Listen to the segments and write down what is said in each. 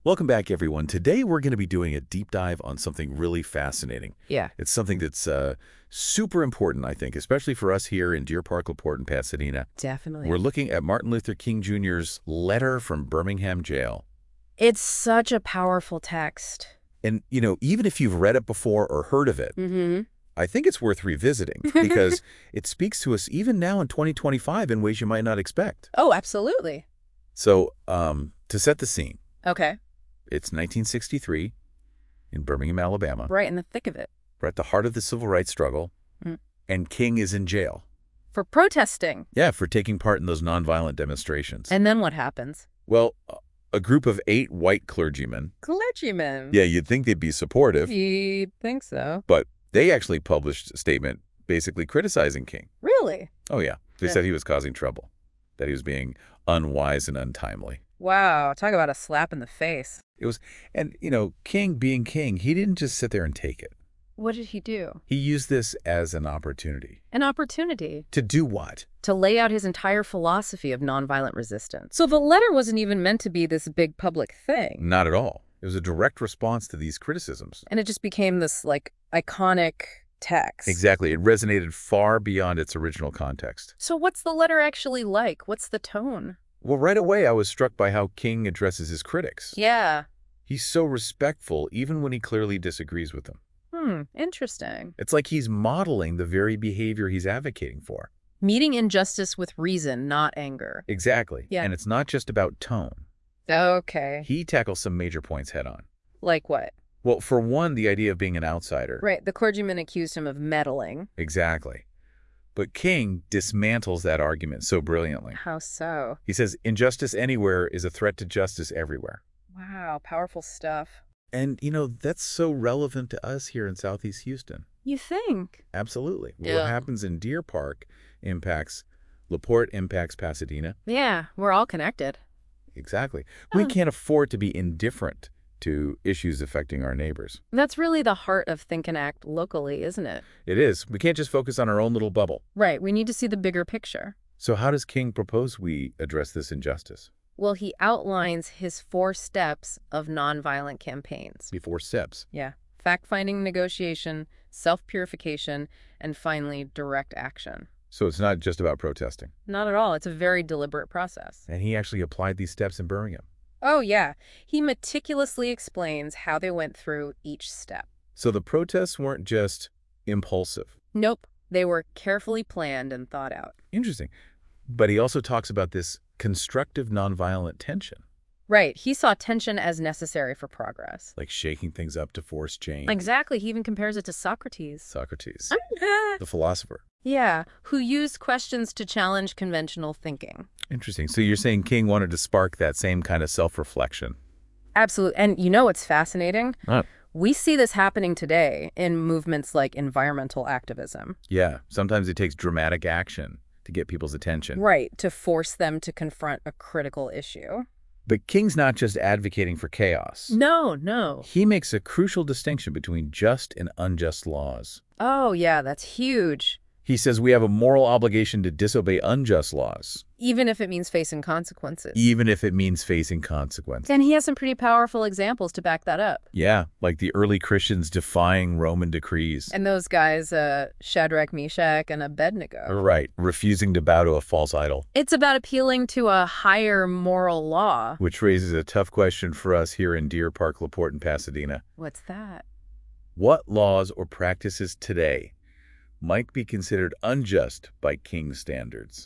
Welcome back, everyone. Today, we're going to be doing a deep dive on something really fascinating. Yeah, It's something that's super important, I think, especially for us here in Deer Park, LaPorte, and Pasadena. definitely. We're looking at Martin Luther King Jr.'s letter from Birmingham jail. It's such a powerful text. And, even if you've read it before or heard of it, Mm-hmm. I think it's worth revisiting because it speaks to us even now in 2025 in ways you might not expect. Oh, absolutely. So, to set the scene, Okay. it's 1963 in Birmingham, Alabama. Right in the thick of it. We're at the heart of the civil rights struggle, Mm. and King is in jail. For protesting. Yeah, for taking part in those nonviolent demonstrations. And then what happens? Well, a group of 8 white clergymen, Clergymen. yeah, you'd think they'd be supportive, You'd think so. but they actually published a statement basically criticizing King. Really? Oh, yeah. They Yeah. said he was causing trouble, that he was being unwise and untimely. Wow, talk about a slap in the face. And, King being King, he didn't just sit there and take it. What did he do? He used this as an opportunity. An opportunity To do what? to lay out his entire philosophy of nonviolent resistance. So the letter wasn't even meant to be this big public thing. Not at all. It was a direct response to these criticisms. And it just became this, iconic text. Exactly. It resonated far beyond its original context. So what's the letter actually like? What's the tone? Well, right away, I was struck by how King addresses his critics. Yeah. He's so respectful, even when he clearly disagrees with them. Interesting. It's like he's modeling the very behavior he's advocating for. Meeting injustice with reason, not anger. Exactly. Yeah. And it's not just about tone. Okay. He tackles some major points head on. Like what? Well, for one, the idea of being an outsider. Right, the clergyman accused him of meddling. Exactly. But King dismantles that argument so brilliantly. How so? He says, injustice anywhere is a threat to justice everywhere. Wow, powerful stuff. And, that's so relevant to us here in Southeast Houston. You think? Absolutely. Yeah. What happens in Deer Park impacts LaPorte, impacts Pasadena. Yeah, we're all connected. Exactly. We can't afford to be indifferent to issues affecting our neighbors. That's really the heart of Think and Act locally, isn't it? It is. We can't just focus on our own little bubble. Right, we need to see the bigger picture. So how does King propose we address this injustice? Well, he outlines his 4 steps of nonviolent campaigns. The 4 steps. Yeah. Fact-finding, negotiation, self-purification, and finally, direct action. So it's not just about protesting. Not at all. It's a very deliberate process. And he actually applied these steps in Birmingham. Oh, yeah. He meticulously explains how they went through each step. So the protests weren't just impulsive. Nope. They were carefully planned and thought out. Interesting. But he also talks about this constructive nonviolent tension, Right. He saw tension as necessary for progress. like shaking things up to force change. Exactly. He even compares it to Socrates. Socrates, the philosopher. Yeah, who used questions to challenge conventional thinking. Interesting. So you're saying King wanted to spark that same kind of self-reflection. Absolutely. And you know what's fascinating? What? We see this happening today in movements like environmental activism. Yeah, sometimes it takes dramatic action to get people's attention. Right, to force them to confront a critical issue. But King's not just advocating for chaos. No. He makes a crucial distinction between just and unjust laws. Oh, yeah, that's huge. He says we have a moral obligation to disobey unjust laws, Even if it means facing consequences. even if it means facing consequences. And he has some pretty powerful examples to back that up. Yeah, like the early Christians defying Roman decrees. And those guys, Shadrach, Meshach, and Abednego. Right, refusing to bow to a false idol. It's about appealing to a higher moral law. Which raises a tough question for us here in Deer Park, LaPorte, and Pasadena. What's that? What laws or practices today might be considered unjust by King's standards?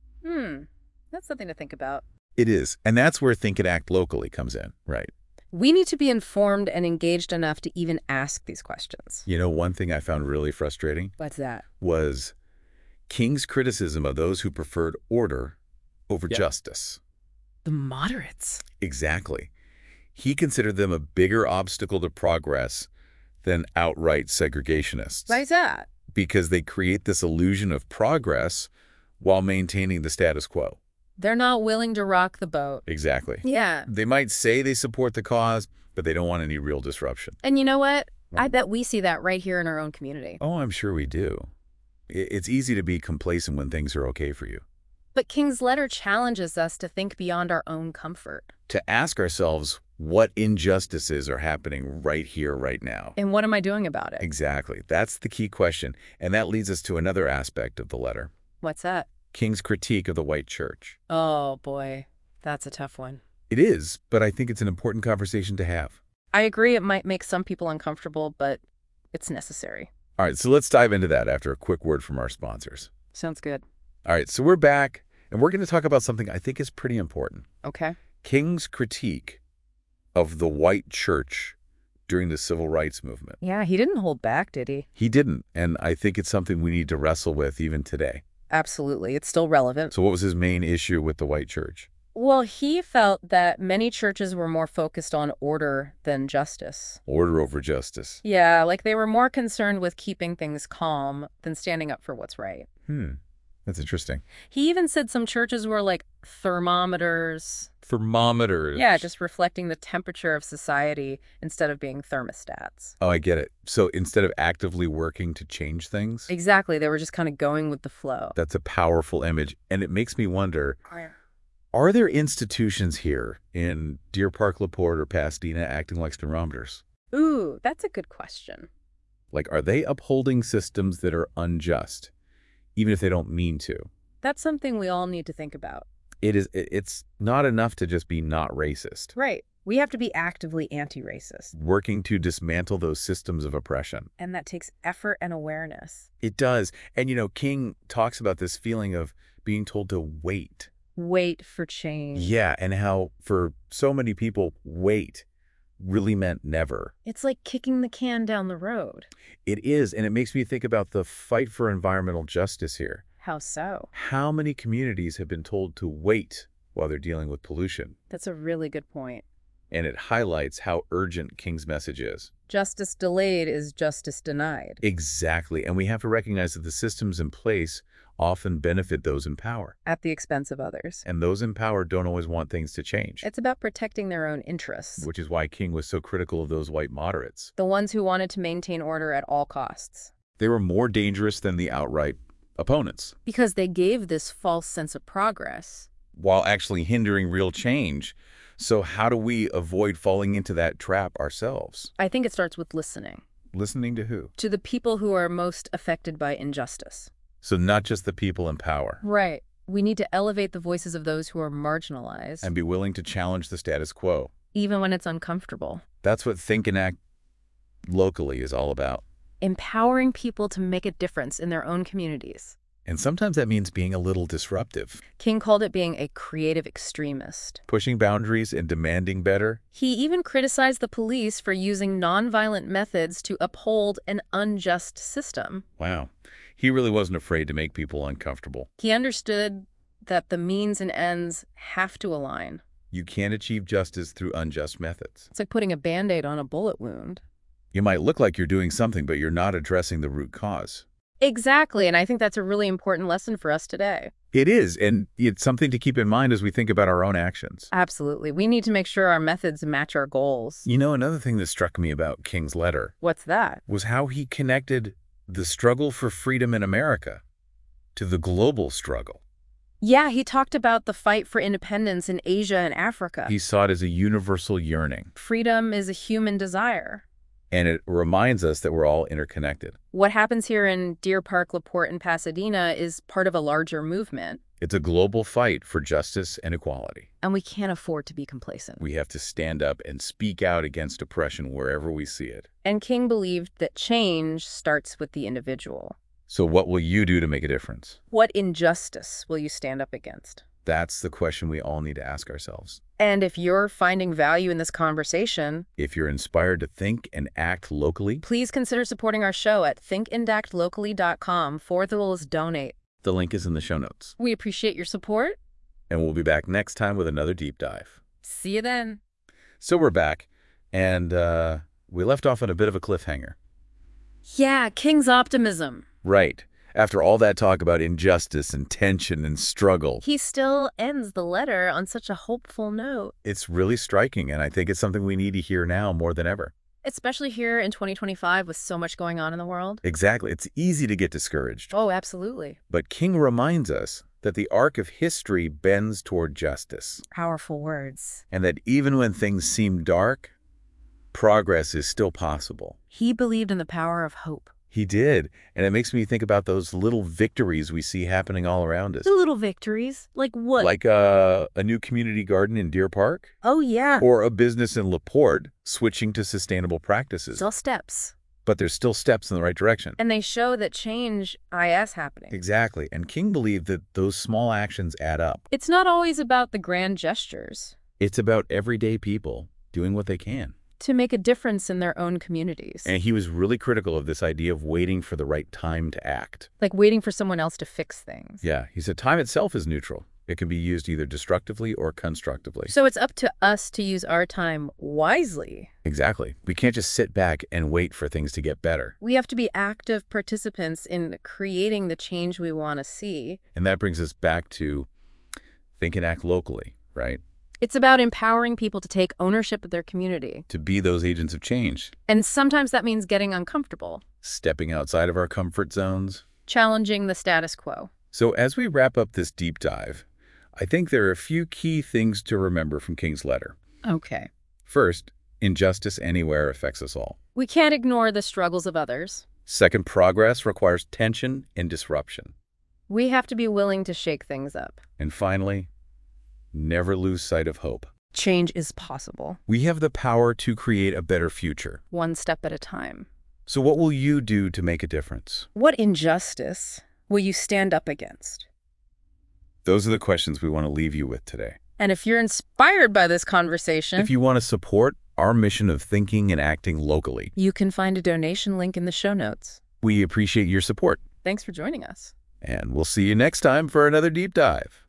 That's something to think about. It is, and that's where Think and Act locally comes in, right? We need to be informed and engaged enough to even ask these questions. One thing I found really frustrating What's that? was King's criticism of those who preferred order over Yeah. justice. The moderates. Exactly. He considered them a bigger obstacle to progress than outright segregationists. Why is that? Because they create this illusion of progress while maintaining the status quo. They're not willing to rock the boat. Exactly. Yeah. They might say they support the cause, but they don't want any real disruption. And you know what? I bet we see that right here in our own community. Oh, I'm sure we do. It's easy to be complacent when things are okay for you. But King's letter challenges us to think beyond our own comfort. To ask ourselves What injustices are happening right here, right now? And what am I doing about it? Exactly. That's the key question. And that leads us to another aspect of the letter. What's that? King's critique of the white church. Oh, boy. That's a tough one. It is, but I think it's an important conversation to have. I agree it might make some people uncomfortable, but it's necessary. All right, so let's dive into that after a quick word from our sponsors. Sounds good. All right, so we're back, and we're going to talk about something I think is pretty important. Okay. King's critique of the white church during the civil rights movement. Yeah, he didn't hold back, did he? He didn't, and I think it's something we need to wrestle with even today. Absolutely. It's still relevant. So what was his main issue with the white church? Well, he felt that many churches were more focused on order than justice. Order over justice. Yeah, like they were more concerned with keeping things calm than standing up for what's right. That's interesting. He even said some churches were like thermometers. Thermometers. Yeah, just reflecting the temperature of society instead of being thermostats. Oh, I get it. So instead of actively working to change things, Exactly. They were just kind of going with the flow. that's a powerful image. And it makes me wonder, are there institutions here in Deer Park, LaPorte, or Pasadena acting like thermometers? Ooh, that's a good question. Like, are they upholding systems that are unjust, even if they don't mean to? That's something we all need to think about. It's not enough to just be not racist. Right. We have to be actively anti-racist. Working to dismantle those systems of oppression. And that takes effort and awareness. It does. And, King talks about this feeling of being told to wait. Wait for change. Yeah, and how for so many people, wait really meant never. It's like kicking the can down the road. It is, and it makes me think about the fight for environmental justice here. How so? How many communities have been told to wait while they're dealing with pollution? That's a really good point. And it highlights how urgent King's message is. Justice delayed is justice denied. Exactly, and we have to recognize that the systems in place often benefit those in power. At the expense of others. And those in power don't always want things to change. It's about protecting their own interests. Which is why King was so critical of those white moderates. The ones who wanted to maintain order at all costs. They were more dangerous than the outright opponents. Because they gave this false sense of progress. While actually hindering real change. So how do we avoid falling into that trap ourselves? I think it starts with listening. Listening to who? To the people who are most affected by injustice. So not just the people in power. Right. We need to elevate the voices of those who are marginalized. And be willing to challenge the status quo. Even when it's uncomfortable. That's what Think and Act Locally is all about. Empowering people to make a difference in their own communities. And sometimes that means being a little disruptive. King called it being a creative extremist. Pushing boundaries and demanding better. He even criticized the police for using nonviolent methods to uphold an unjust system. Wow. He really wasn't afraid to make people uncomfortable. He understood that the means and ends have to align. You can't achieve justice through unjust methods. It's like putting a Band-Aid on a bullet wound. You might look like you're doing something, but you're not addressing the root cause. Exactly, and I think that's a really important lesson for us today. It is, and it's something to keep in mind as we think about our own actions. Absolutely. We need to make sure our methods match our goals. Another thing that struck me about King's letter What's that? was how he connected the struggle for freedom in America to the global struggle. Yeah, he talked about the fight for independence in Asia and Africa. He saw it as a universal yearning. Freedom is a human desire. And it reminds us that we're all interconnected. What happens here in Deer Park, LaPorte, and Pasadena is part of a larger movement. It's a global fight for justice and equality. And we can't afford to be complacent. We have to stand up and speak out against oppression wherever we see it. And King believed that change starts with the individual. So what will you do to make a difference? What injustice will you stand up against? That's the question we all need to ask ourselves. And if you're finding value in this conversation, if you're inspired to think and act locally, please consider supporting our show at thinkandactlocally.com/donate. The link is in the show notes. We appreciate your support. And we'll be back next time with another deep dive. See you then. So we're back, and we left off on a bit of a cliffhanger. Yeah, King's optimism. Right. After all that talk about injustice and tension and struggle, he still ends the letter on such a hopeful note. It's really striking, and I think it's something we need to hear now more than ever. Especially here in 2025 with so much going on in the world. Exactly. It's easy to get discouraged. Oh, absolutely. But King reminds us that the arc of history bends toward justice, Powerful words. and that even when things seem dark, progress is still possible. He believed in the power of hope. He did, and it makes me think about those little victories we see happening all around us. The little victories? Like what? Like a new community garden in Deer Park, Oh, yeah. or a business in LaPorte switching to sustainable practices. It's all steps. But there's still steps in the right direction. And they show that change is happening. Exactly, and King believed that those small actions add up. It's not always about the grand gestures. It's about everyday people doing what they can. To make a difference in their own communities. And he was really critical of this idea of waiting for the right time to act. Like waiting for someone else to fix things. Yeah, he said time itself is neutral. It can be used either destructively or constructively. So it's up to us to use our time wisely. Exactly. We can't just sit back and wait for things to get better. We have to be active participants in creating the change we want to see. And that brings us back to think and act locally, right? It's about empowering people to take ownership of their community. To be those agents of change. And sometimes that means getting uncomfortable. Stepping outside of our comfort zones. Challenging the status quo. So as we wrap up this deep dive, I think there are a few key things to remember from King's letter. Okay. First, injustice anywhere affects us all. We can't ignore the struggles of others. Second, progress requires tension and disruption. We have to be willing to shake things up. And finally, never lose sight of hope. Change is possible. We have the power to create a better future. One step at a time. So what will you do to make a difference? What injustice will you stand up against? Those are the questions we want to leave you with today. And if you're inspired by this conversation, If you want to support our mission of thinking and acting locally, you can find a donation link in the show notes. we appreciate your support. Thanks for joining us. And we'll see you next time for another deep dive.